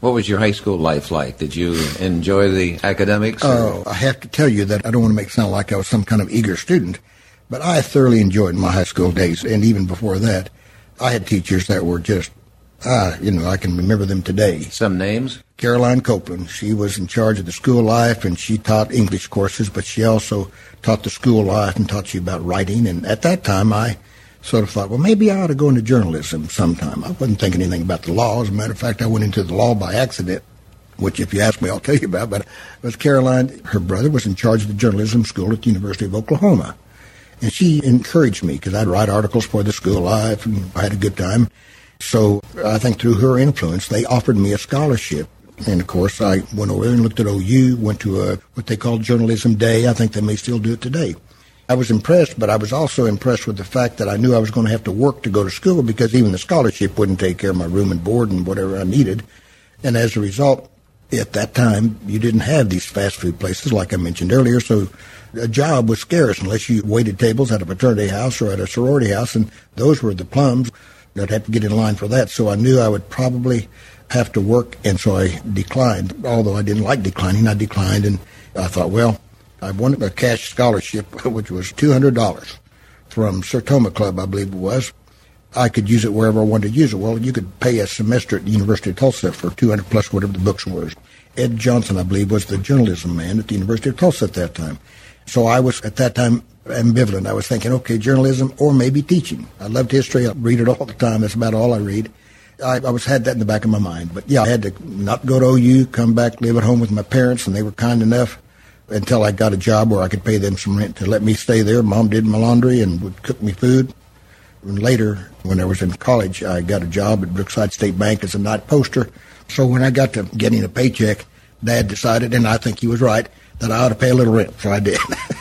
What was your high school life like? Did you enjoy the academics? Oh, I have to tell you that I don't want to make it sound like I was some kind of eager student, but I thoroughly enjoyed my high school days. And even before that, I had teachers that were just, I can remember them today. Some names? Caroline Copeland. She was in charge of the school life, and she taught English courses, but she also taught the school life and taught you about writing. And at that time, I sort of thought, well, maybe I ought to go into journalism sometime. I wasn't thinking anything about the law. As a matter of fact, I went into the law by accident, which if you ask me, I'll tell you about. But it was Caroline. Her brother was in charge of the journalism school at the University of Oklahoma. And she encouraged me because I'd write articles for the school life, and I had a good time. So I think through her influence, they offered me a scholarship. And, of course, I went over there and looked at OU, went to what they call Journalism Day. I think they may still do it today. I was impressed, but I was also impressed with the fact that I knew I was going to have to work to go to school because even the scholarship wouldn't take care of my room and board and whatever I needed. And as a result, at that time, you didn't have these fast food places like I mentioned earlier, so a job was scarce unless you waited tables at a fraternity house or at a sorority house, and those were the plums. I'd have to get in line for that, so I knew I would probably have to work, and so I declined. Although I didn't like declining, I declined, and I thought, well, I wanted a cash scholarship, which was $200 from Sertoma Club, I believe it was. I could use it wherever I wanted to use it. Well, you could pay a semester at the University of Tulsa for $200 plus whatever the books were. Ed Johnson, I believe, was the journalism man at the University of Tulsa at that time. So I was, at that time, ambivalent. I was thinking, okay, journalism or maybe teaching. I loved history. I read it all the time. That's about all I read. I had that in the back of my mind. But, yeah, I had to not go to OU, come back, live at home with my parents, and they were kind enough until I got a job where I could pay them some rent to let me stay there. Mom did my laundry and would cook me food. And later, when I was in college, I got a job at Brookside State Bank as a night poster. So when I got to getting a paycheck, Dad decided, and I think he was right, that I ought to pay a little rent. So I did.